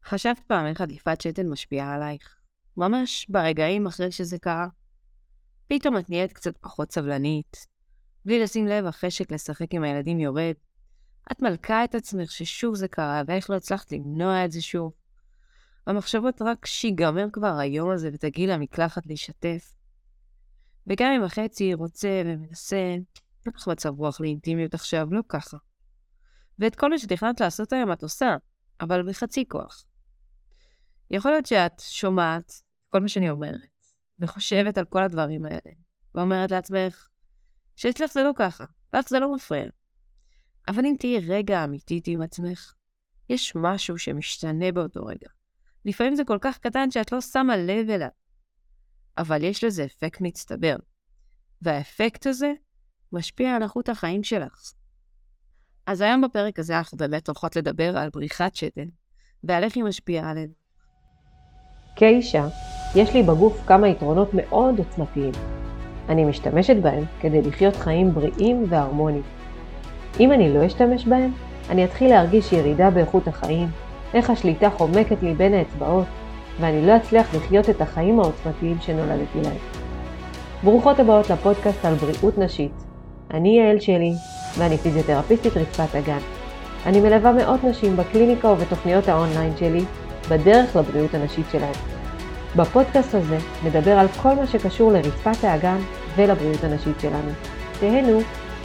חשבת פעם איך הדליפת שתן משפיעה עלייך? ממש ברגעים אחרי שזה קרה. פתאום את נהיית קצת פחות סבלנית. בלי לשים לב, החשק לשחק עם הילדים יורד. את מלכה את עצמך ששוב זה קרה, ואיך לא הצלחת למנוע את זה שוב. המחשבות רק שיגמר כבר היום הזה ותגיעי למקלחת להשתף. וגם אם החצי רוצה ומנסה, אין לך מצב רוח לאינטימיות עכשיו, לא ככה. ואת כל מה שתכנת לעשות היום את עושה, אבל בחצי כוח. יכול להיות שאת שומעת כל מה שאני אומרת, וחושבת על כל הדברים האלה, ואומרת לעצמך, שאצלך זה לא ככה, לך זה לא מפריע. אבל אם תהיי רגע אמיתית עם עצמך, יש משהו שמשתנה באותו רגע. לפעמים זה כל כך קטן שאת לא שמה לב אליו, אבל יש לזה אפקט מצטבר. והאפקט הזה משפיע על איכות החיים שלך. אז היום בפרק הזה אנחנו באמת הולכות לדבר על בריחת שתן, ועל איך היא משפיעה עלינו. כאישה, יש לי בגוף כמה יתרונות מאוד עוצמתיים. אני משתמשת בהם כדי לחיות חיים בריאים והרמוניים. אם אני לא אשתמש בהם, אני אתחיל להרגיש ירידה באיכות החיים, איך השליטה חומקת לי בין האצבעות, ואני לא אצליח לחיות את החיים העוצמתיים שנולדתי להם. ברוכות הבאות לפודקאסט על בריאות נשית. אני יעל שלי, ואני פיזיותרפיסטית רצפת אגן. אני מלווה מאות נשים בקליניקה ובתוכניות האונליין שלי, בדרך לבריאות הנשית שלהם. בפודקאסט הזה נדבר על כל מה שקשור לרצפת האגן ולבריאות הנשית שלנו. תהנו.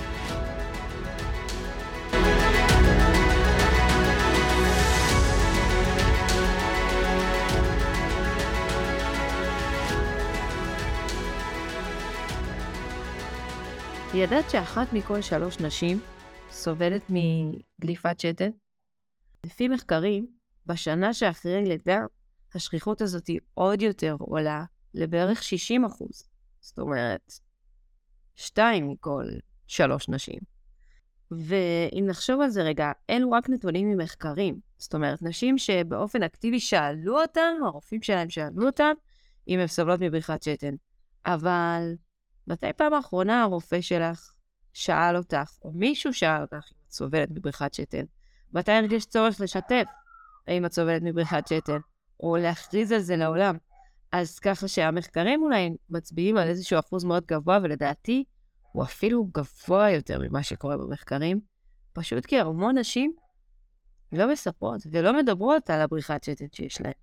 ידעת שאחת מכל 3 נשים סובלת מדליפת שתן? לפי מחקרים, בשנה שאחרי לידה, השכיחות הזאת היא עוד יותר עולה לבערך 60%. זאת אומרת, 2 מכל 3 נשים. ואם נחשוב על זה רגע, אלו רק נתונים ממחקרים. זאת אומרת, נשים שבאופן אקטיבי שאלו אותם, הרופאים שלהם שאלו אותם, אם הם סובלות מבריחת שתן. אבל מתי פעם האחרונה הרופא שלך שאל אותך, או מישהו שאל אותך אם את סובלת מבריחת שתן? מתי הרגיש צורך לשתף האם את סובלת מבריחת שתן, או להכריז על זה לעולם? אז ככה שהמחקרים אולי מצביעים על איזשהו אחוז מאוד גבוה, ולדעתי הוא אפילו גבוה יותר ממה שקורה במחקרים, פשוט כי המון נשים לא מספרות ולא מדברות על הבריחת שתן שיש להן.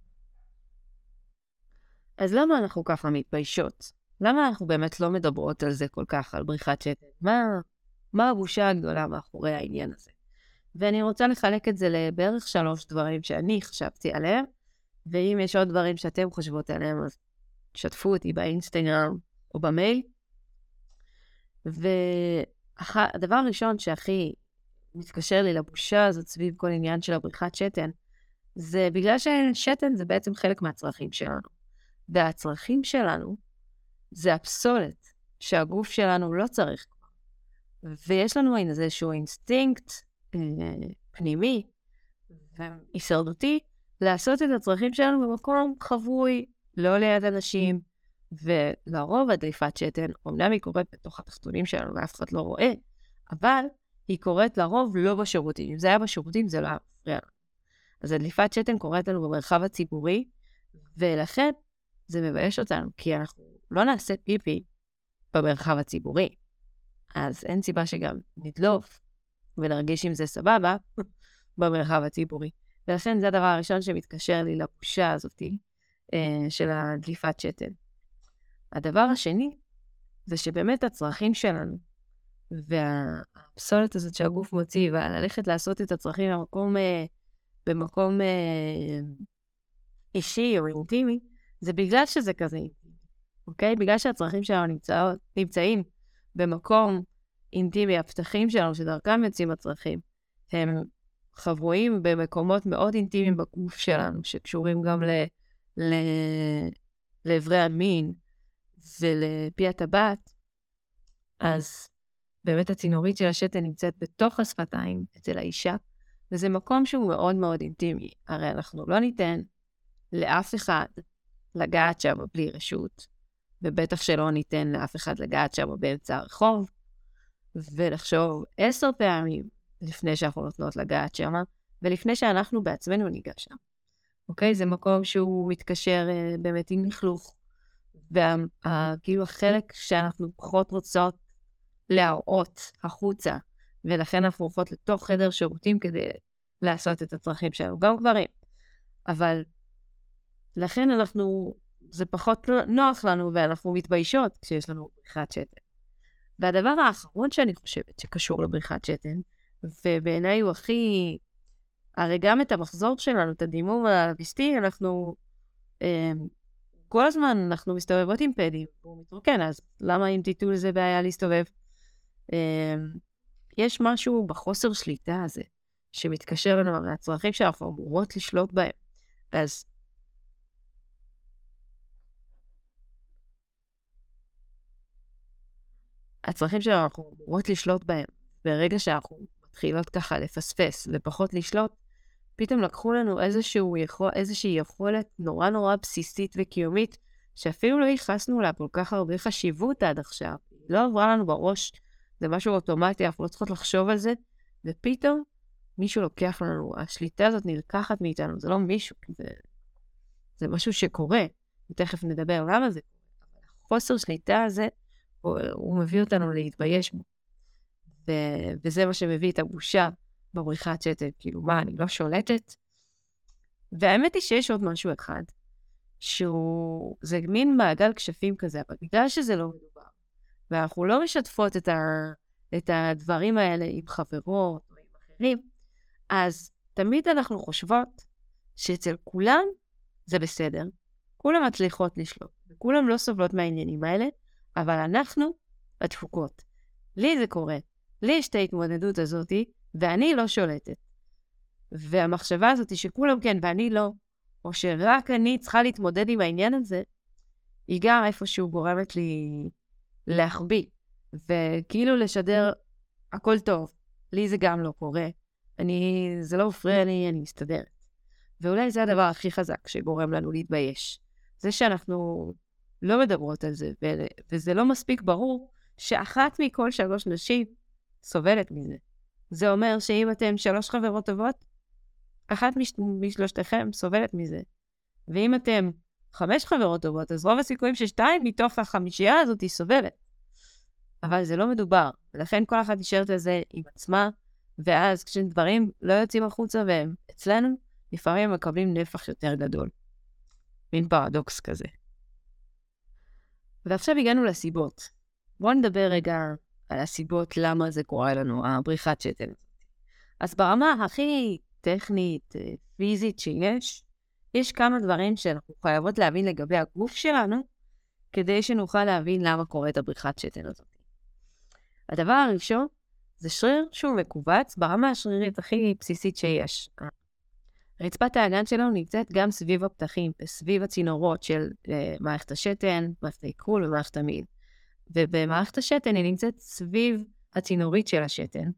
אז למה אנחנו ככה מתביישות? למה אנחנו באמת לא מדברות על זה כל כך, על בריחת שתן? מה הבושה הגדולה מאחורי העניין הזה? ואני רוצה לחלק את זה לבערך 3 דברים שאני חשבתי עליהם, ואם יש עוד דברים שאתם חושבות עליהם, אז שתפו אותי באינסטגרם או במייל. והדבר הראשון שהכי מתקשר לי לבושה הזאת סביב כל עניין של הבריחת שתן, זה בגלל ששתן זה בעצם חלק מהצרכים שלנו. והצרכים שלנו זה הפסולת שהגוף שלנו לא צריך. ויש לנו איזשהו אינסטינקט פנימי והישרדותי לעשות את הצרכים שלנו במקום חבוי, לא ליד אנשים, ולרוב הדליפת שתן, אומנם היא קורית בתוך התחתונים שלנו ואף אחד לא רואה, אבל היא קורית לרוב לא בשירותים. אם זה היה בשירותים זה לא היה מפריע. אז הדליפת שתן קורית לנו במרחב הציבורי, ולכן זה מבייש אותנו, כי אנחנו לא נעשה פיפי במרחב הציבורי. אז אין סיבה שגם נדלוף ונרגיש אם זה סבבה במרחב הציבורי. ולכן זה הדבר הראשון שמתקשר לי לבושה הזאת של הדליפת שתן. הדבר השני זה שבאמת הצרכים שלנו והפסולת הזאת שהגוף מוציא, וללכת לעשות את הצרכים במקום אישי או אינטימי, זה בגלל שזה כזה אינטימי. אוקיי? בגלל שהצרכים שלנו נמצאים במקום אינטימי, הפתחים שלנו שדרכם יוצאים הצרכים, הם חבויים במקומות מאוד אינטימיים בגוף שלנו, שקשורים גם לעברי המין ולפי הטבעת. אז באמת הצינורית של השתן נמצאת בתוך השפתיים אצל האישה, וזה מקום שהוא מאוד מאוד אינטימי. הרי אנחנו לא ניתן לאף אחד לגעת שם בלי רשות, ובטח שלא ניתן לאף אחד לגעת שם באמצע הרחוב, ולחשוב 10 פעמים לפני שאנחנו נותנות לגעת שם, ולפני שאנחנו בעצמנו ניגע שם. אוקיי? זה מקום שהוא מתקשר באמת עם לכלוך, וכאילו החלק שאנחנו פחות רוצות להראות החוצה, ולכן אנחנו הולכות לתוך חדר שירותים כדי לעשות את הצרכים שלנו, גם גברים. אבל לכן זה פחות נוח לנו, ואנחנו מתביישות כשיש לנו בריחת שתן. והדבר האחרון שאני חושבת שקשור לבריחת שתן, ובעיניי הוא הרי גם את המחזור שלנו, את הדימום הלביסטי, כל הזמן אנחנו מסתובבות עם פדים, והוא מתרוקן, אז למה אם תיתו לזה בעיה להסתובב? יש משהו בחוסר שליטה הזה, שמתקשר לנו מהצרכים שאנחנו אמורות לשלוט בהם. אז הצרכים שאנחנו אמורות לשלוט בהם, ברגע שאנחנו מתחילות ככה לפספס ופחות לשלוט, פתאום לקחו לנו איזושהי יכולת נורא נורא בסיסית וקיומית, שאפילו לא ייחסנו לה כל כך הרבה חשיבות עד עכשיו. לא עברה לנו בראש, זה משהו אוטומטי, אנחנו לא צריכות לחשוב על זה, ופתאום מישהו לוקח לנו, השליטה הזאת נלקחת מאיתנו, זה לא מישהו, זה משהו שקורה, ותכף נדבר למה זה קורה. אבל החוסר שליטה הזה, הוא מביא אותנו להתבייש בו. וזה מה שמביא את הבושה בבריחת שתן, כאילו מה, אני לא שולטת? והאמת היא שיש עוד משהו אחד, זה מין מעגל כשפים כזה, אבל בגלל שזה לא מדובר, ואנחנו לא משתפות את הדברים האלה עם חברות או עם אחרים, אז תמיד אנחנו חושבות שאצל כולם זה בסדר, כולם מצליחות לשלוט, וכולם לא סובלות מהעניינים האלה, אבל אנחנו הדפוקות. לי זה קורה, לי יש את ההתמודדות הזאת, ואני לא שולטת. והמחשבה הזאת היא שכולם כן ואני לא, או שרק אני צריכה להתמודד עם העניין הזה, היא גם איפשהו גורמת לי להחביא, וכאילו לשדר הכל טוב. לי זה גם לא קורה. זה לא מפריע לי, אני מסתדרת. ואולי זה הדבר הכי חזק שגורם לנו להתבייש. זה שאנחנו לא מדברות על זה, וזה לא מספיק ברור שאחת מכל 3 נשים סובלת מזה. זה אומר שאם אתם 3 חברות טובות, אחת משלושתכם סובלת מזה. ואם אתם 5 חברות טובות, אז רוב הסיכויים ש2 מתוך החמישייה הזאת היא סובלת. אבל זה לא מדובר. ולכן כל אחת נשארת על זה עם עצמה, ואז כשדברים לא יוצאים החוצה והם אצלנו, לפעמים מקבלים נפח יותר גדול. מין פרדוקס כזה. ועכשיו הגענו לסיבות. בואו נדבר רגע על הסיבות למה זה קורה לנו, הבריחת שתן. אז ברמה הכי טכנית, פיזית יש כמה דברים שאנחנו חייבות להבין לגבי הגוף שלנו, כדי שנוכל להבין למה קורית הבריחת שתן הזאת. הדבר הראשון זה שריר שהוא מקובץ ברמה השרירית הכי בסיסית שיש. רצפת האגן שלנו נמצאת גם סביב הפתחים, סביב הצינורות של מערכת השתן, מערכת העיכול ומערכת המעי. ובמערכת השתן היא נמצאת סביב הצינורית של השתן,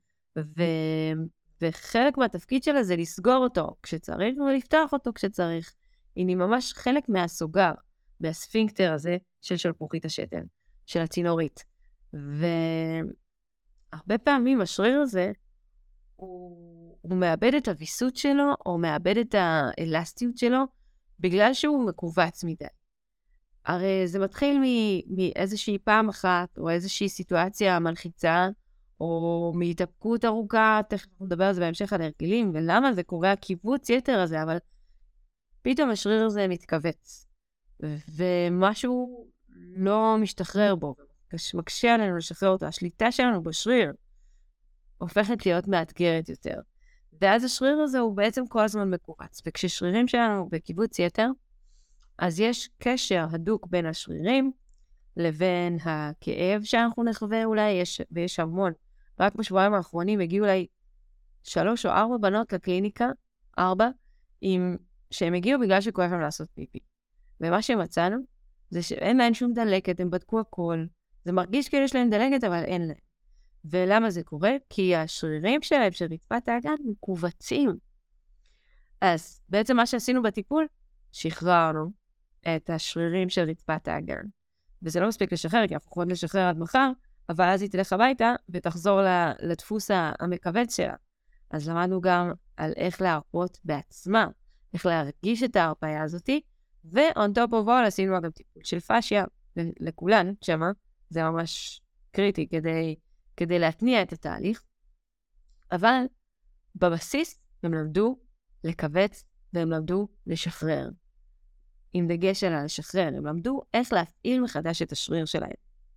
וחלק מהתפקיד שלה זה לסגור אותו כשצריך ולפתח אותו כשצריך. היא ממש חלק מהסוגר, בספינקטר הזה של שלפוחית השתן, של הצינורית. והרבה פעמים השריר הזה, הוא מאבד את הוויסות שלו, או מאבד את האלסטיות שלו, בגלל שהוא מקובץ מדי. הרי זה מתחיל מאיזושהי פעם אחת, או איזושהי סיטואציה מלחיצה, או מהתאפקות ארוכה, תכף נדבר על זה בהמשך על הרגלים, ולמה זה קורה הקיבוץ יתר הזה, אבל פתאום השריר הזה מתכווץ, ומשהו לא משתחרר בו, מקשה עלינו לשחרר אותו, השליטה שלנו בשריר הופכת להיות מאתגרת יותר. ואז השריר הזה הוא בעצם כל הזמן מקובץ, וכששרירים שלנו בקיבוץ יתר, אז יש קשר הדוק בין השרירים לבין הכאב שאנחנו נחווה אולי, ויש המון. רק בשבועיים האחרונים הגיעו אולי 3 או 4 בנות לקליניקה, 4, שהם הגיעו בגלל שכואב להם לעשות פיפי. ומה שמצאנו, זה שאין להם שום דלקת, הם בדקו הכל. זה מרגיש כאילו יש להם דלקת, אבל אין להם. ולמה זה קורה? כי השרירים שלהם, של רצפת האגן, מקובצים. אז בעצם מה שעשינו בטיפול, שחררנו את השרירים של רצפת האגן. וזה לא מספיק לשחרר, כי אנחנו יכולים לשחרר עד מחר, אבל אז היא תלך הביתה ותחזור לדפוס המקבץ שלה. אז למדנו גם על איך להרפות בעצמה, איך להרגיש את ההרפאיה הזאת, ו-on top of all עשינו גם טיפול של פאשיה לכולן, שמה, זה ממש קריטי כדי להתניע את התהליך, אבל בבסיס הם למדו לכווץ והם למדו לשחרר. עם דגש על לשחרר, הם למדו איך להפעיל מחדש את השריר שלהם.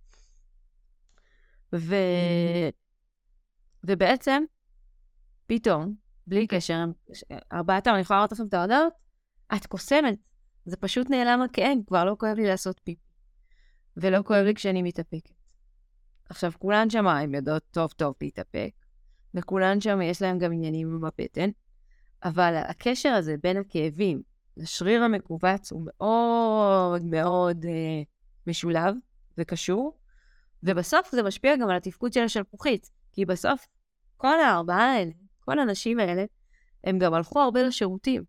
ובעצם, פתאום, בלי קשר, ארבעתם, אני יכולה לראות לכם את ההודעות, את קוסמת, זה פשוט נעלם הכאב, כבר לא כואב לי לעשות פיפי, ולא כואב לי כשאני מתאפקת. עכשיו, כולן שם, הם יודעות טוב להתאפק, וכולן שם יש להם גם עניינים עם הבטן, אבל הקשר הזה בין הכאבים לשריר המקובץ הוא מאוד מאוד משולב וקשור, ובסוף זה משפיע גם על התפקוד של השלפוחית, כי בסוף כל הארבעה האלה, כל האנשים האלה, הם גם הלכו הרבה לשירותים,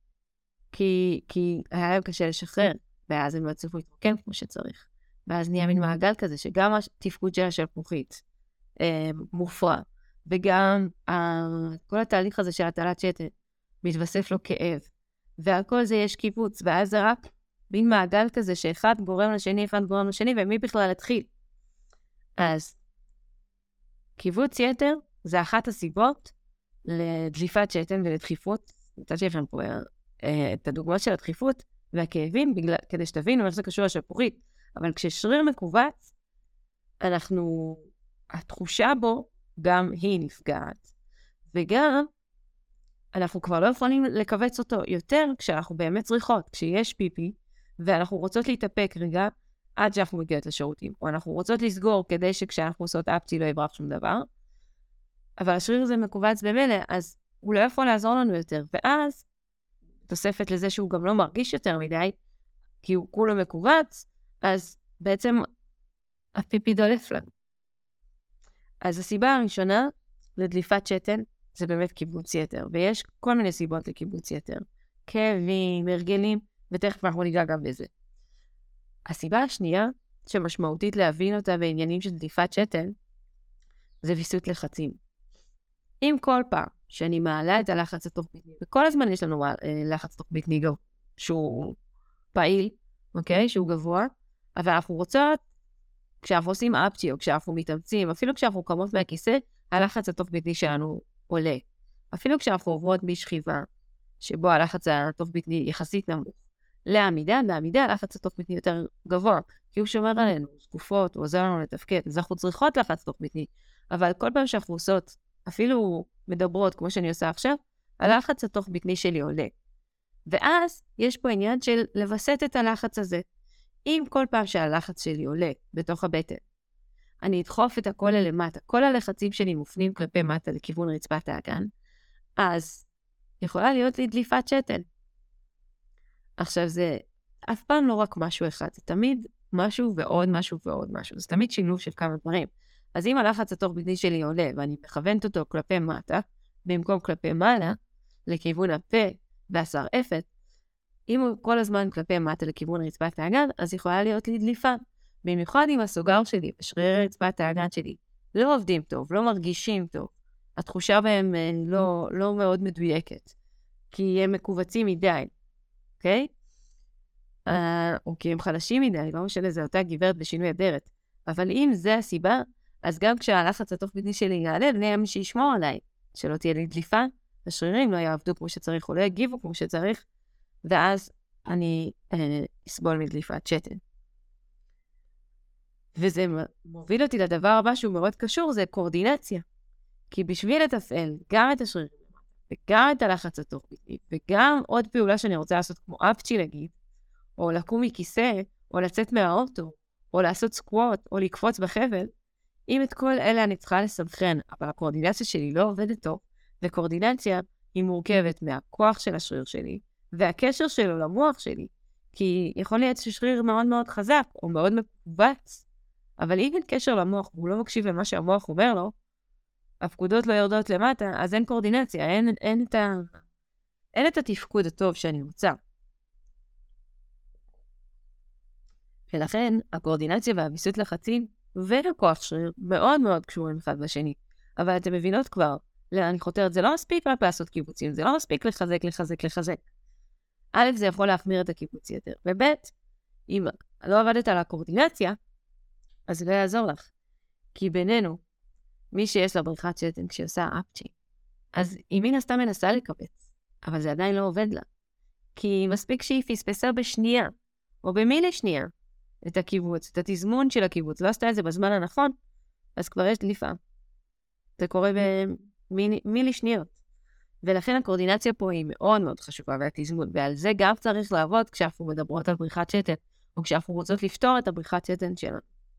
כי היה להם קשה לשחרר, ואז הם לא הצליחו להתרוקן כמו שצריך, ואז נהיה מין מעגל כזה, שגם התפקוד של השלפוחית מופרע, וגם כל התהליך הזה של הטלת שתן, מתווסף לו כאב, ועל כל זה יש קיבוץ, ואז זה רק מין מעגל כזה, שאחד גורם לשני, אחד גורם לשני, ומי בכלל התחיל. אז קיבוץ יתר זה אחת הסיבות לדליפת שתן ולדחיפות. נתתי לכם פה את הדוגמאות של הדחיפות והכאבים, כדי שתבינו איך זה קשור לשלפוחית. אבל כששריר מקובץ, התחושה בו גם היא נפגעת. וגם אנחנו כבר לא יכולים לקבץ אותו יותר כשאנחנו באמת צריכות, כשיש פיפי, ואנחנו רוצות להתאפק רגע עד שאנחנו מגיעות לשירותים, או אנחנו רוצות לסגור כדי שכשאנחנו עושות אפצי לא יברח שום דבר, אבל השריר הזה מקובץ במילא, אז הוא לא יכול לעזור לנו יותר, ואז תוספת לזה שהוא גם לא מרגיש יותר מדי, כי הוא כולו מקובץ, אז בעצם הפיפי דולף לנו. אז הסיבה הראשונה לדליפת שתן, זה באמת קיבוץ יתר, ויש כל מיני סיבות לקיבוץ יתר. כאבים, הרגלים, ותכף אנחנו ניגע גם בזה. הסיבה השנייה, שמשמעותית להבין אותה בעניינים של דליפת שתן, זה ויסות לחצים. אם כל פעם שאני מעלה את הלחץ התוך-בטני, וכל הזמן יש לנו לחץ תוך-בטני שהוא פעיל, אוקיי? שהוא גבוה, אבל אנחנו רוצות, כשאנחנו עושים אפצ'י, או כשאנחנו מתאמצים, אפילו כשאנחנו קמות מהכיסא, הלחץ התוך-בטני שלנו עולה. אפילו כשאנחנו עוברות משכיבה, שבו הלחץ התוך-בטני יחסית נמוך, לעמידה, בעמידה הלחץ התוך-בטני יותר גבוה, כי הוא שומר עלינו, זקופות, הוא עוזר לנו לתפקד, אז אנחנו צריכות לחץ תוך-בטני, אבל כל פעם שאנחנו עושות, אפילו מדברות, כמו שאני עושה עכשיו, הלחץ התוך-בטני שלי עולה. ואז יש פה עניין של לבסט את הלחץ הזה. אם כל פעם שהלחץ שלי עולה בתוך הבטן, אני אדחוף את הכל למטה, כל הלחצים שלי מופנים כלפי מטה לכיוון רצפת האגן, אז יכולה להיות לי דליפת שתן. עכשיו זה אף פעם לא רק משהו אחד, זה תמיד משהו ועוד משהו ועוד משהו, זה תמיד שילוב של כמה דברים. אז אם הלחץ התוך-בטני שלי עולה ואני מכוונת אותו כלפי מטה, במקום כלפי מעלה, לכיוון הפה והשרעפת, אם הוא כל הזמן כלפי מטה לכיוון רצפת האגן, אז יכולה להיות לי דליפה. במיוחד עם הסוגר שלי ושרירי רצפת האגן שלי לא עובדים טוב, לא מרגישים טוב. התחושה בהם לא מאוד מדויקת, כי הם מקובצים מדי, אוקיי? או כי הם חלשים מדי, לא משנה, זה אותה גברת בשינוי אדרת. אבל אם זה הסיבה, אז גם כשהלחץ התוך-בטני שלי יעלה, נהיה מי שישמור עליי, שלא תהיה לי דליפה, השרירים לא יעבדו כמו שצריך, או לא יגיבו כמו שצריך, ואז אני אסבול מדליפת שתן. וזה מוביל אותי לדבר הבא שהוא מאוד קשור, זה קורדינציה. כי בשביל לתפעל גם את השרירים, וגם את הלחץ התוך-בטני, וגם עוד פעולה שאני רוצה לעשות כמו אפצ'י להגיד, או לקום מכיסא, או לצאת מהאוטו, או לעשות סקווט, או לקפוץ בחבל, אם את כל אלה אני צריכה לסנכרן, אבל הקורדינציה שלי לא עובדת טוב, וקורדינציה היא מורכבת מהכוח של השריר שלי, והקשר שלו למוח שלי, כי יכול להיות ששריר מאוד מאוד חזק, או מאוד מקובץ, אבל אם אין קשר למוח, והוא לא מקשיב למה שהמוח אומר לו, הפקודות לא יורדות למטה, אז אין קורדינציה, אין את התפקוד הטוב שאני רוצה. ולכן, הקורדינציה והוויסות לחצים והכוח שריר מאוד מאוד קשורים אחד בשני. אבל אתם מבינות כבר, אני חותרת, זה לא מספיק רק לעשות קיבוצים, זה לא מספיק לחזק. א', זה יכול להחמיר את הקיבוץ יתר, וב', אם לא עבדת על הקורדינציה, אז זה לא יעזור לך. כי בינינו, מי שיש לה בריחת שתן כשהיא עושה אפצ'י, אז היא מן הסתם מנסה לקבץ, אבל זה עדיין לא עובד לה. כי מספיק שהיא פספסה בשנייה, או במילי שנייה, את הקיבוץ, את התזמון של הקיבוץ, לא עשתה את זה בזמן הנכון, אז כבר יש דליפה. זה קורה במילי שניות. ולכן הקורדינציה פה היא מאוד מאוד חשובה, והתזמון, ועל זה גם צריך לעבוד כשאנחנו מדברות על בריחת שתן, או כשאנחנו רוצות לפתור את הבריחת שתן שלנו.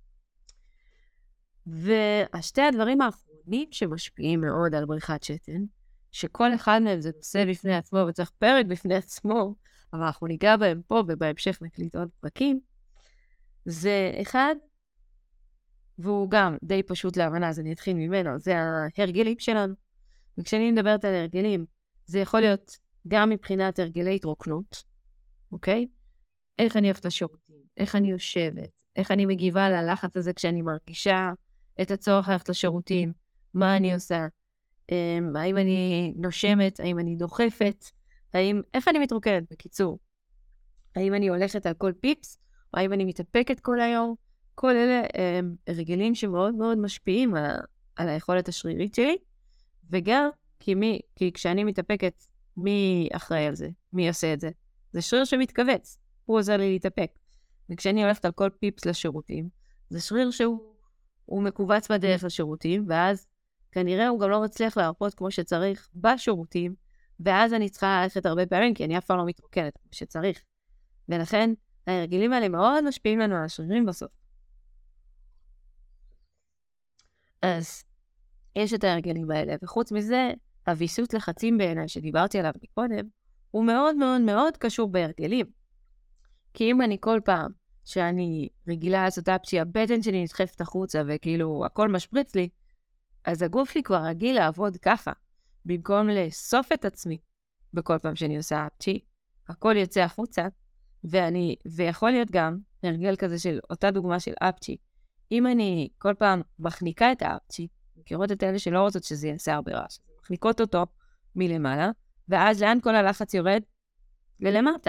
והשתי הדברים האחרונים שמשפיעים מאוד על בריחת שתן, שכל אחד מהם זה נושא בפני עצמו, וצריך פרק בפני עצמו, אבל אנחנו ניגע בהם פה, ובהמשך נקליט עוד פרקים, זה אחד, והוא גם די פשוט להבנה, אז אני אתחיל ממנו, זה ההרגלים שלנו. וכשאני מדברת על הרגלים, זה יכול להיות גם מבחינת הרגלי התרוקנות, אוקיי? איך אני אוהבת לשירותים, איך אני יושבת, איך אני מגיבה ללחץ הזה כשאני מרגישה את הצורך ללכת לשירותים, מה אני עושה, האם אני נושמת, האם אני דוחפת, איך אני מתרוקנת, בקיצור. האם אני הולכת על כל פיפס, או האם אני מתאפקת כל היום, כל אלה הרגלים שמאוד מאוד משפיעים על היכולת השרירית שלי, וגם כי כשאני מתאפקת, מי אחראי על זה? מי עושה את זה? זה שריר שמתכווץ, הוא עוזר לי להתאפק. וכשאני הולכת על כל פיפס לשירותים, זה שריר שהוא מקובץ בדרך לשירותים, ואז כנראה הוא גם לא מצליח להרפות כמו שצריך בשירותים, ואז אני צריכה ללכת הרבה פעמים, כי אני אף פעם לא מתרוקנת כמו שצריך. ולכן ההרגלים האלה מאוד משפיעים לנו על השרירים בסוף. אז יש את ההרגלים האלה, וחוץ מזה, הוויסות לחצים בעיניי שדיברתי עליו מקודם, הוא מאוד מאוד מאוד קשור בהרגלים. כי אם אני כל פעם שאני רגילה לעשות אפצ'י, הבטן שלי נדחפת החוצה וכאילו הכל משפריץ לי, אז הגוף שלי כבר רגיל לעבוד ככה, במקום לאסוף את עצמי בכל פעם שאני עושה אפצ'י, הכל יוצא החוצה, ויכול להיות גם הרגל כזה של אותה דוגמה של אפצ'י, אם אני כל פעם מחניקה את האפצ'י, מכירות את אלה שלא רוצות שזה יעשה הרבה רעש, מחניקות אותו מלמעלה, ואז לאן כל הלחץ יורד? ללמטה.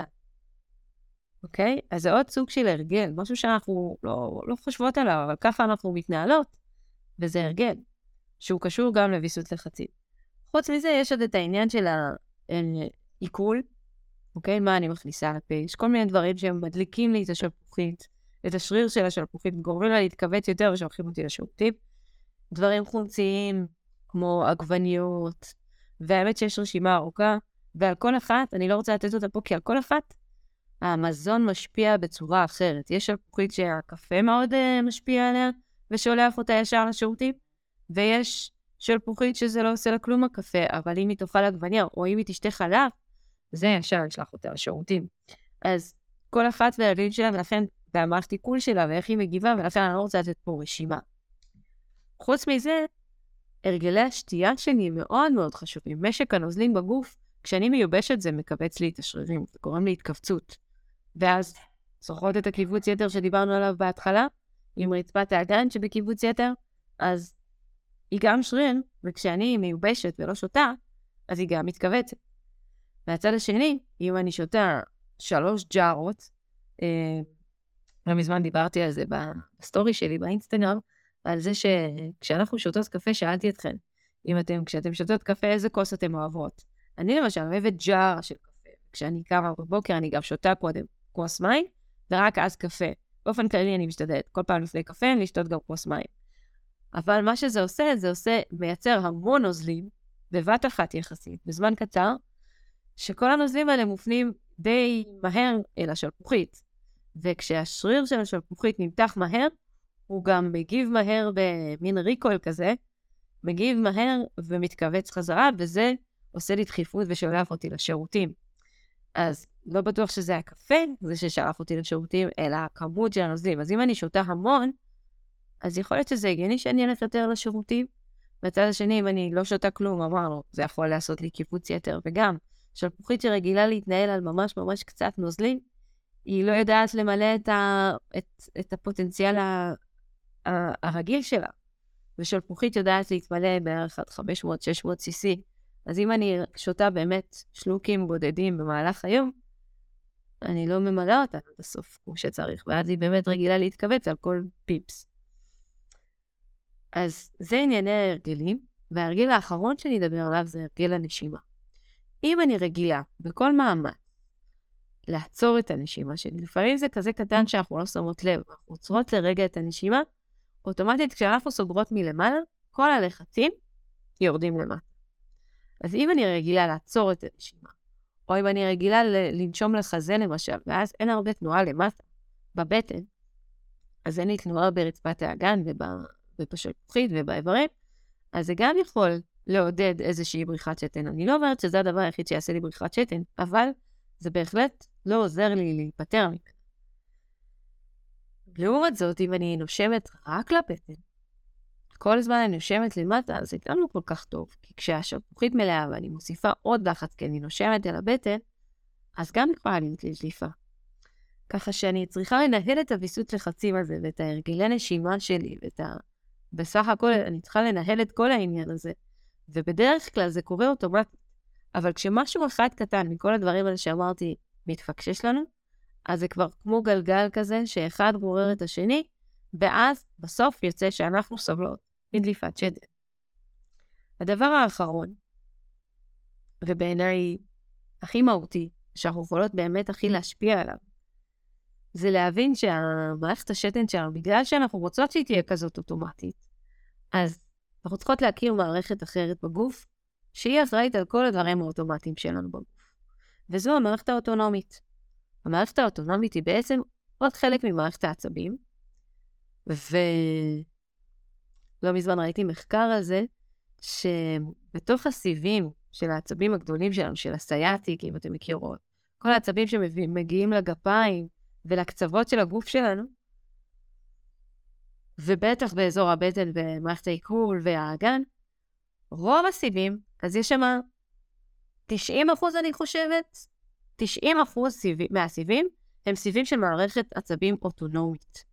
אוקיי? אז זה עוד סוג של הרגל, משהו שאנחנו לא חושבות עליו, אבל ככה אנחנו מתנהלות, וזה הרגל, שהוא קשור גם לוויסות לחצים. חוץ מזה, יש עוד את העניין של העיכול, אוקיי? מה אני מכניסה לפה? יש כל מיני דברים שהם מדליקים לי את השלפוחית, את השריר של השלפוחית, גורמים לה להתכווץ יותר ושולחים אותי לשירותים. דברים חומציים, כמו עגבניות, והאמת שיש רשימה ארוכה, ועל כל אחת, אני לא רוצה לתת אותה פה, כי על כל אחת, המזון משפיע בצורה אחרת. יש שלפוחית שהקפה מאוד משפיע עליה, ושולח אותה ישר לשירותים, ויש שלפוחית שזה לא עושה לה כלום הקפה, אבל אם היא תאכל עגבניה, או אם היא תשתה חלב, זה ישר ישלח אותה לשירותים. אז כל אחת והילדים שלה, ולכן, והמערכת עיכול שלה, ואיך היא מגיבה, ולכן אני לא רוצה לתת פה רשימה. חוץ מזה, הרגלי השתייה שלי מאוד מאוד חשובים. משק הנוזלים בגוף, כשאני מיובשת זה מקבץ לי את השרירים, זה גורם לי התכווצות. ואז זוכרות את הקיבוץ יתר שדיברנו עליו בהתחלה, עם רצפת האגן שבקיבוץ יתר, אז היא גם שריר, וכשאני מיובשת ולא שותה, אז היא גם מתכווצת. מהצד השני, אם אני שותה 3 ג'ארות, לא מזמן דיברתי על זה בסטורי שלי, באינסטגרם, על זה שכשאנחנו שותות קפה, שאלתי אתכם, כשאתם שותות קפה, איזה כוס אתם אוהבות? אני למשל אוהבת ג'אר של קפה. כשאני קמה בבוקר, אני גם שותה קודם כוס מים, ורק אז קפה. באופן כללי אני משתדלת, כל פעם לפני קפה, לשתות גם כוס מים. אבל מה שזה עושה, מייצר המון נוזלים, בבת אחת יחסית, בזמן קצר, שכל הנוזלים האלה מופנים די מהר אל השלפוחית. וכשהשריר של השלפוחית נמתח מהר, הוא גם מגיב מהר במין ריקול כזה, מגיב מהר ומתכווץ חזרה, וזה עושה לי דחיפות ושולח אותי לשירותים. אז לא בטוח שזה הקפה, זה ששלח אותי לשירותים, אלא הכמות של הנוזלים. אז אם אני שותה המון, אז יכול להיות שזה הגיוני שאני אלך יותר לשירותים. בצד השני, אם אני לא שותה כלום, אמרנו, זה יכול לעשות לי קיפוץ יתר. וגם, שלפוחית שרגילה להתנהל על ממש ממש קצת נוזלים, היא לא יודעת למלא את הפוטנציאל הרגיל שלה. ושלפוחית יודעת להתמלא בערך עד 500-600 cc. אז אם אני שותה באמת שלוקים בודדים במהלך היום, אני לא ממלאה אותה עד הסוף כמו שצריך, ואז היא באמת רגילה להתכווץ על כל פיפס. אז זה ענייני ההרגלים, וההרגל האחרון שאני אדבר עליו זה הרגל הנשימה. אם אני רגילה בכל מאמץ לעצור את הנשימה שלי, לפעמים זה כזה קטן שאנחנו לא שמות לב, אנחנו עוצרות לרגע את הנשימה, אוטומטית כשאנחנו סוגרות מלמעלה, כל הלחצים יורדים למטה. אז אם אני רגילה לעצור את הנשימה, או אם אני רגילה לנשום לחזה למשל, ואז אין הרבה תנועה למטה, בבטן, אז אין לי תנועה ברצפת האגן ובשלפוחית ובאיברים, אז זה גם יכול לעודד איזושהי בריחת שתן. אני לא אומרת שזה הדבר היחיד שיעשה לי בריחת שתן, אבל זה בהחלט לא עוזר לי להיפטר ממנו. לעומת זאת, אם אני נושמת רק לבטן, כל הזמן אני נושמת למטה, אז זה גם לא כל כך טוב, כי כשהשלפוחית מלאה ואני מוסיפה עוד לחץ כי אני נושמת על הבטן, אז גם יכולה להיות לי דליפה. ככה שאני צריכה לנהל את הוויסות לחצים הזה, ואת ההרגלי נשימה שלי, בסך הכל אני צריכה לנהל את כל העניין הזה, ובדרך כלל זה קורה אוטומטית. אבל כשמשהו אחד קטן מכל הדברים האלה שאמרתי מתפקשש לנו, אז זה כבר כמו גלגל כזה, שאחד גורר את השני, ואז בסוף יוצא שאנחנו סובלות מדליפת שתן. הדבר האחרון, ובעיניי הכי מהותי, שאנחנו יכולות באמת הכי להשפיע עליו, זה להבין שהמערכת השתן שלנו, בגלל שאנחנו רוצות שהיא תהיה כזאת אוטומטית, אז אנחנו צריכות להכיר מערכת אחרת בגוף, שהיא אחראית על כל הדברים האוטומטיים שלנו בגוף. וזו המערכת האוטונומית. המערכת האוטונומית היא בעצם עוד חלק ממערכת העצבים, ולא מזמן ראיתי מחקר על זה, שבתוך הסיבים של העצבים הגדולים שלנו, של הסייאטיק, אם אתם מכירות, כל העצבים שמגיעים לגפיים ולקצוות של הגוף שלנו, ובטח באזור הבטן ומערכת העיכול והאגן, רוב הסיבים, אז יש שם 90% אני חושבת, 90% מהסיבים הם סיבים של מערכת עצבים אוטונומית.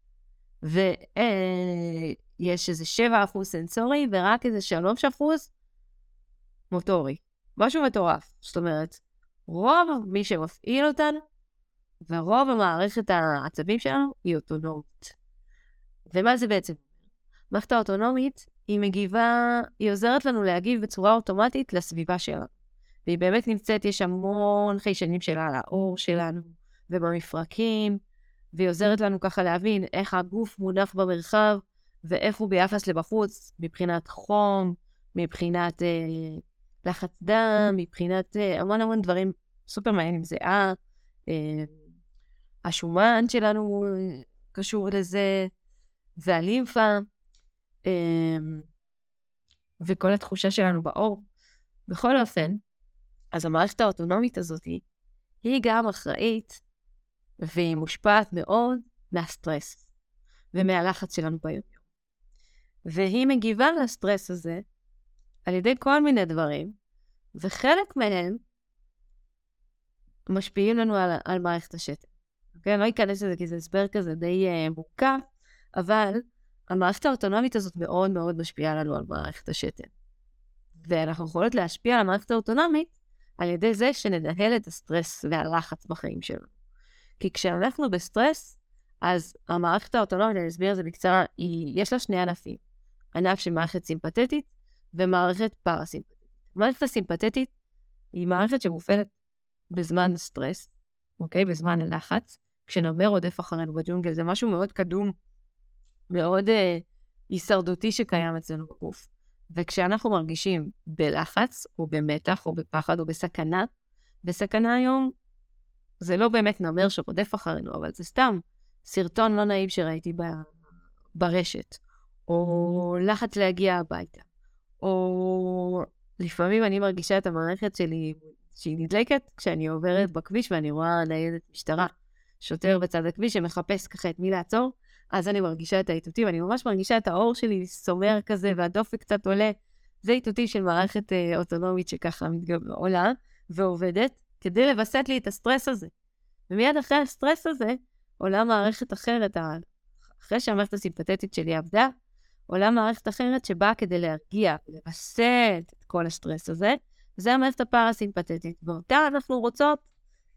ויש איזה 7% סנסורי ורק איזה 3% מוטורי. משהו מטורף. זאת אומרת, רוב מי שמפעיל אותנו, ורוב המערכת העצבים שלנו היא אוטונומית. ומה זה בעצם? מערכת האוטונומית היא מגיבה, היא עוזרת לנו להגיב בצורה אוטומטית לסביבה שלנו. והיא באמת נמצאת, יש המון חיישנים שלה על האור שלנו ובמפרקים, והיא עוזרת לנו ככה להבין איך הגוף מונח במרחב, ואיך הוא ביחס לבחוץ, מבחינת חום, מבחינת לחץ דם, מבחינת המון דברים סופר מעניינים, זיעה, השומן שלנו קשור לזה, והלימפה, וכל התחושה שלנו באור. בכל אופן, אז המערכת האוטונומית הזאת היא גם אחראית, והיא מושפעת מאוד מהסטרס, ומהלחץ שלנו ביום. והיא מגיבה לסטרס הזה, על ידי כל מיני דברים, וחלק מהם משפיעים לנו על מערכת השתן. אוקיי? אני לא אכנס לזה כי זה הסבר כזה די מורכב, אבל המערכת האוטונומית הזאת מאוד מאוד משפיעה לנו על מערכת השתן. ואנחנו יכולות להשפיע על המערכת האוטונומית על ידי זה שננהל את הסטרס והלחץ בחיים שלנו. כי כשאנחנו בסטרס, אז המערכת האוטונומית, אני אסביר את זה בקצרה, יש לה שני ענפים. ענף של מערכת סימפתטית ומערכת פרסימפתטית. מערכת הסימפתטית היא מערכת שמופעלת בזמן סטרס, אוקיי? בזמן הלחץ. כשנמר עודף אחרינו בג'ונגל, זה משהו מאוד קדום, מאוד הישרדותי שקיים אצלנו בגוף. וכשאנחנו מרגישים בלחץ, או במתח, או בפחד, או בסכנה, בסכנה היום, זה לא באמת נמר שרודף אחרינו, אבל זה סתם סרטון לא נעים שראיתי ברשת, או לחץ להגיע הביתה, או לפעמים אני מרגישה את המערכת שלי שהיא נדלקת כשאני עוברת בכביש ואני רואה ניידת משטרה, שוטר בצד הכביש שמחפש ככה את מי לעצור, אז אני מרגישה את האיתותים, אני ממש מרגישה את האור שלי סומר כזה והדופק קצת עולה, זה איתותים של מערכת אוטונומית שככה עולה ועובדת, כדי לבסט לי את הסטרס הזה. ומיד אחרי הסטרס הזה, עולה מערכת אחרת, אחרי שהמערכת הסימפתטית שלי עבדה, עולה מערכת אחרת שבאה כדי להרגיע, לבסט את כל הסטרס הזה, וזה המערכת הפרסימפתטית, ואותה אנחנו רוצות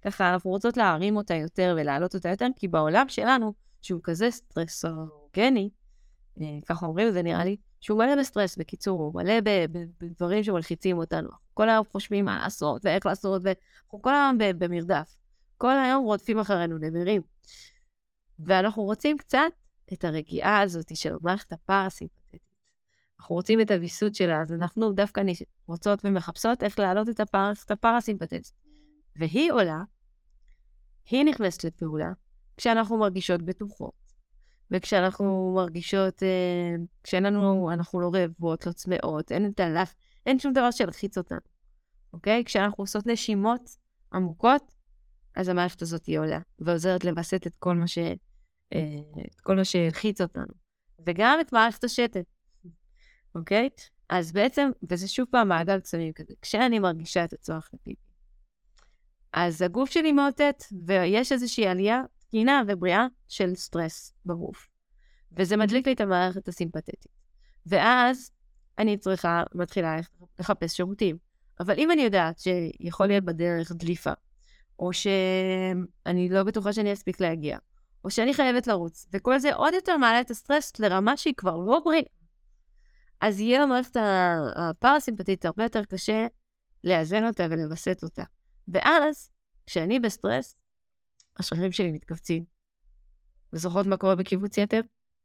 ככה אנחנו רוצות להרים אותה יותר ולהעלות אותה יותר, כי בעולם שלנו, שהוא כזה סטרסוגני, ככה אומרים, זה נראה לי, שהוא מלא בסטרס, בקיצור, הוא מלא בדברים שמלחיצים אותנו. כל היום חושבים מה לעשות ואיך לעשות, ואנחנו כל היום במרדף. כל היום רודפים אחרינו, נמרים. ואנחנו רוצים קצת את הרגיעה הזאת של מערכת הפרסימפטית. אנחנו רוצים את הוויסות שלה, אז אנחנו דווקא רוצות ומחפשות איך להעלות את הפרסימפטית. והיא עולה, היא נכנסת לפעולה, כשאנחנו מרגישות בטוחות. וכשאנחנו מרגישות, אנחנו לא רעבות, לא צמאות, אין שום דבר שלחיץ אותנו, אוקיי? כשאנחנו עושות נשימות עמוקות, אז המערכת הזאת היא עולה, ועוזרת לבסט את כל מה שהלחיץ אותנו. וגם את מערכת השתן, אוקיי? אז בעצם, וזה שוב פעם מעגל קסמים כזה, כשאני מרגישה את הצורך לפיפי, אז הגוף שלי מאותת, ויש איזושהי עלייה תקינה ובריאה של סטרס בגוף. וזה מדליק לי את המערכת הסימפתטית. ואז אני מתחילה לחפש שירותים. אבל אם אני יודעת שיכול להיות בדרך דליפה, או שאני לא בטוחה שאני אספיק להגיע, או שאני חייבת לרוץ, וכל זה עוד יותר מעלה את הסטרס לרמה שהיא כבר לא בריאה, אז יהיה למערכת הפרסימפטית הרבה יותר קשה לאזן אותה ולבסט אותה. ואז, כשאני בסטרס, השרירים שלי מתכווצים. וזוכרות מה קורה בקיבוץ יתר?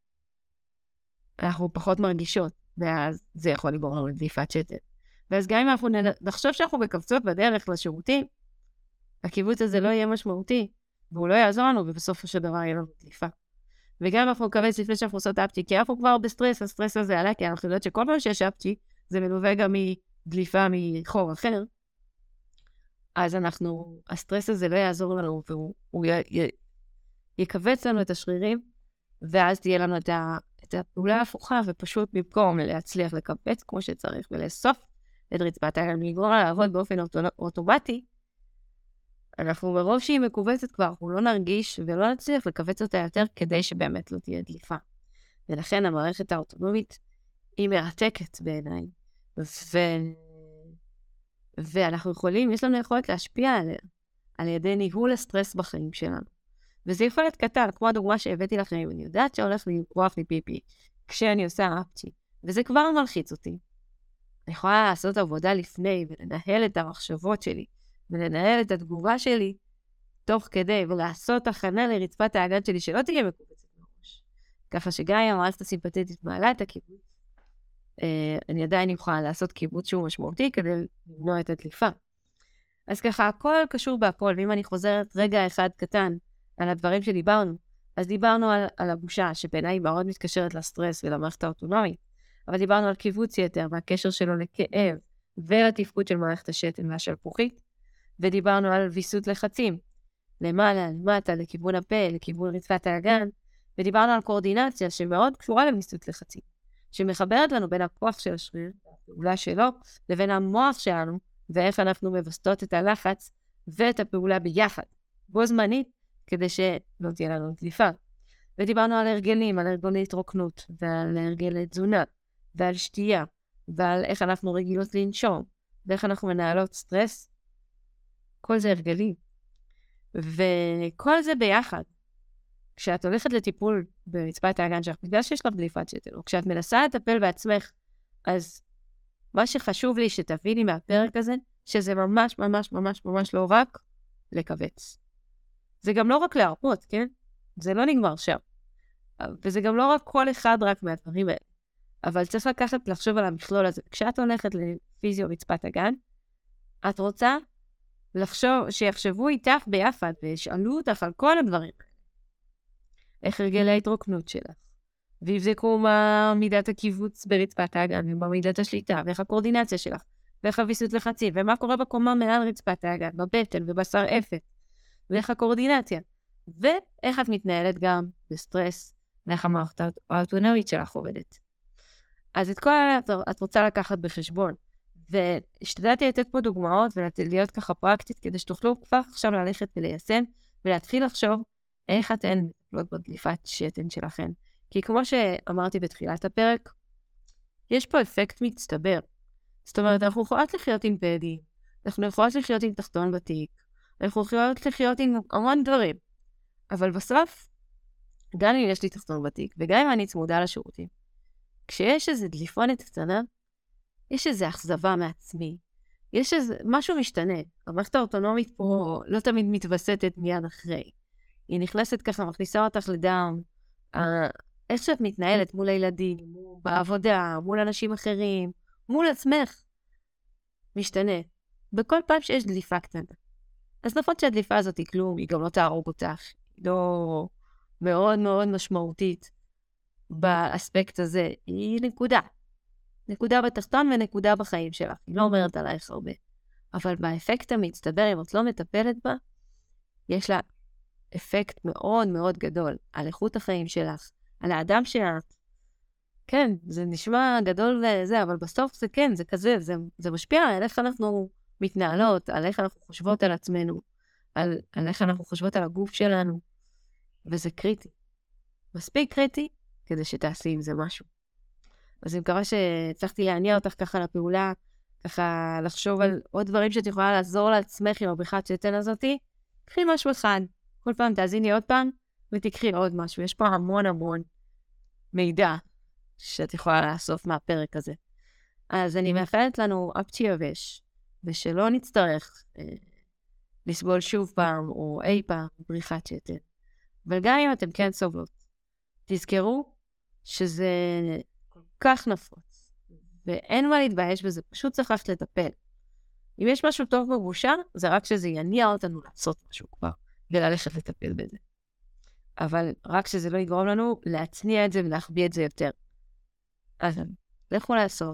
אנחנו פחות מרגישות, ואז זה יכול לגרום לנו לדליפת שתן. ואז גם אם אנחנו נחשוב שאנחנו מקבצות בדרך לשירותים, הקיבוץ הזה לא יהיה משמעותי, והוא לא יעזור לנו, ובסוף של דבר יהיה לנו דליפה. וגם אנחנו נקבץ לפני שאנחנו עושות אפצ'י, כי אנחנו כבר בסטרס, הסטרס הזה עלה, כי אנחנו יודעות שכל פעם שיש אפצ'י, זה מלווה גם מדליפה מחור אחר, אז הסטרס הזה לא יעזור לנו, והוא יקבץ לנו את השרירים, ואז תהיה לנו את הפעולה ההפוכה, ופשוט במקום להצליח לקבץ כמו שצריך, ולאסוף את רצפת האגן, לגרום לעבוד באופן אוטומטי, אנחנו מרוב שהיא מקובצת כבר, אנחנו לא נרגיש ולא נצליח לקבץ אותה יותר, כדי שבאמת לא תהיה דליפה. ולכן המערכת האוטונומית היא מרתקת בעיניי, ואנחנו יש לנו יכולת להשפיע עליה, על ידי ניהול הסטרס בחיים שלנו. וזה יכול להיות קטן, כמו הדוגמה שהבאתי לכם, אני יודעת שהולך לברוח לי פיפי, כשאני עושה אפצ'י, וזה כבר מלחיץ אותי. אני יכולה לעשות עבודה לפני, ולנהל את המחשבות שלי, ולנהל את התגובה שלי, תוך כדי, ולעשות הכנה לרצפת האגן שלי, שלא תהיה מקובצת מראש. ככה שגם אם המערכת הסימפתטית מעלה את הקיבוץ, אני עדיין יכולה לעשות קיבוץ שהוא משמעותי, כדי למנוע את הדליפה. אז ככה, הכל קשור בהכל, ואם אני חוזרת רגע אחד קטן, על הדברים שדיברנו, אז דיברנו על הבושה, שבעיניי מאוד מתקשרת לסטרס ולמערכת האוטונומית, אבל דיברנו על קיבוץ יתר, והקשר שלו לכאב, ולתפקוד של מערכת השתן והשלפוחית, ודיברנו על ויסות לחצים, למעלה, למטה, לכיוון הפה, לכיוון רצפת האגן, ודיברנו על קואורדינציה שמאוד קשורה לוויסות לחצים, שמחברת לנו בין הכוח של השריר, הפעולה שלו, לבין המוח שלנו, ואיך אנחנו מבסטות את הלחץ ואת הפעולה ביחד, בו זמנית, כדי שלא תהיה לנו דליפה. ודיברנו על הרגלים, על הרגלי התרוקנות, ועל הרגלי תזונה, ועל שתייה, ועל איך אנחנו רגילות לנשום, ואיך אנחנו מנהלות סטרס. כל זה הרגלים. וכל זה ביחד. כשאת הולכת לטיפול ברצפת האגן שלך, בגלל שיש לך דליפת שתן, או כשאת מנסה לטפל בעצמך, אז מה שחשוב לי שתביני מהפרק הזה, שזה ממש ממש ממש ממש לא רק לקבץ. זה גם לא רק להרפות, כן? זה לא נגמר שם. וזה גם לא רק כל אחד רק מהדברים האלה. אבל צריך לחשוב על המכלול הזה. כשאת הולכת לפיזיו רצפת אגן, את רוצה שיחשבו איתך ביחד, וישאלו אותך על כל הדברים האלה. איך הרגלי ההתרוקנות שלך, ויבדקו מה מידת הקיבוץ ברצפת האגן, ומה מידת השליטה, ואיך הקואורדינציה שלך, ואיך הוויסות לחצים, ומה קורה בקומה מעל רצפת האגן, בבטן ובשר אפת, ואיך הקואורדינציה, ואיך את מתנהלת גם בסטרס, ואיך המערכת האוטונומית שלך עובדת. אז את כל את רוצה לקחת בחשבון, והשתדלתי לתת פה דוגמאות, ולהיות ככה פרקטית, כדי שתוכלו כבר עכשיו ללכת וליישם, ולהתחיל לחשוב איך אתן מטפלות בדליפת שתן שלכן. כי כמו שאמרתי בתחילת הפרק, יש פה אפקט מצטבר. זאת אומרת, אנחנו יכולות לחיות עם פדים, אנחנו יכולות לחיות עם תחתון בתיק, אנחנו יכולות לחיות עם המון דברים. אבל בסוף, גם אם יש לי תחתון בתיק, וגם אם אני צמודה לשירותים, כשיש איזו דליפונת קטנה, יש איזו אכזבה מעצמי, יש איזה משהו משתנה. המערכת האוטונומית פה לא תמיד מתווסתת מיד אחרי. היא נכנסת ככה, מכניסה אותך לדאון. איך שאת מתנהלת מול הילדים, בעבודה, מול אנשים אחרים, מול עצמך, משתנה. בכל פעם שיש דליפה קטנה. אז נכון שהדליפה הזאת היא כלום, היא גם לא תהרוג אותך. היא לא מאוד מאוד משמעותית באספקט הזה. היא נקודה. נקודה בתחתון ונקודה בחיים שלך. היא לא אומרת עלייך הרבה. אבל באפקט המצטבר, אם את לא מטפלת בה, יש לה אפקט מאוד מאוד גדול על איכות החיים שלך, על האדם שאת. כן, זה נשמע גדול וזה, אבל בסוף זה כן, זה כזה, זה משפיע על איך אנחנו מתנהלות, על איך אנחנו חושבות על עצמנו, על איך אנחנו חושבות על הגוף שלנו, וזה קריטי. מספיק קריטי כדי שתעשי עם זה משהו. אז אני מקווה שהצלחתי להניע אותך ככה לפעולה, ככה לחשוב על עוד דברים שאת יכולה לעזור לעצמך עם הבריחת שתן הזאתי. קחי משהו אחד, כל פעם תאזיני עוד פעם, ותקחי עוד משהו. יש פה המון המון מידע שאת יכולה לאסוף מהפרק הזה. אז אני מאחלת לנו אפצ'י יבש, ושלא נצטרך לסבול שוב פעם, או אי פעם, בריחת שתן. אבל גם אם אתם כן סובלות, תזכרו שזה כל כך נפוץ, ואין מה להתבייש בזה, פשוט צריך ללכת לטפל. אם יש משהו טוב בבושה, זה רק שזה יניע אותנו לעשות משהו כבר, וללכת לטפל בזה. אבל רק שזה לא יגרום לנו להצניע את זה ולהחביא את זה יותר. אז לכו לעשות.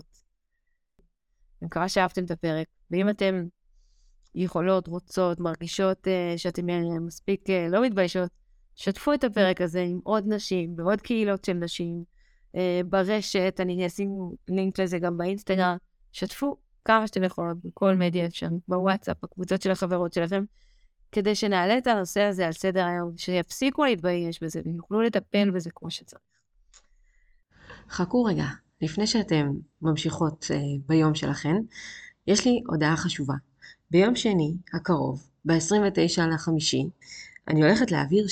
אני מקווה שאהבתם את הפרק, ואם אתם יכולות, רוצות, מרגישות שאתם מספיק לא מתביישות, שתפו את הפרק הזה עם עוד נשים, בעוד קהילות של נשים, ברשת, אני אשים לינק לזה גם באינסטגרם, שתפו כמה שאתם יכולות בכל מדיה אפשר, בוואטסאפ, בקבוצות של החברות שלכם, כדי שנעלה את הנושא הזה על סדר היום, שיפסיקו להתבייש בזה, ויוכלו לטפל בזה כמו שצריך. חכו רגע, לפני שאתם ממשיכות ביום שלכם, יש לי הודעה חשובה. ביום שני הקרוב, ב-29 לחמישי, אני הולכת להעביר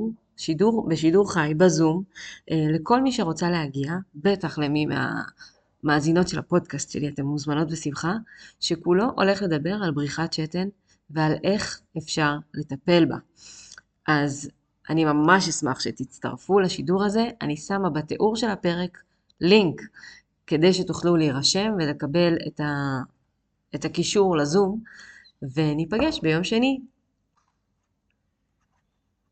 בשידור חי בזום, לכל מי שרוצה להגיע, בטח למי מהמאזינות של הפודקאסט שלי, אתם מוזמנות בשמחה, שכולו הולך לדבר על בריחת שתן, ועל איך אפשר לטפל בה. אז אני ממש אשמח שתצטרפו לשידור הזה, אני שמה בתיאור של הפרק לינק, כדי שתוכלו להירשם ולקבל את הקישור לזום, וניפגש ביום שני.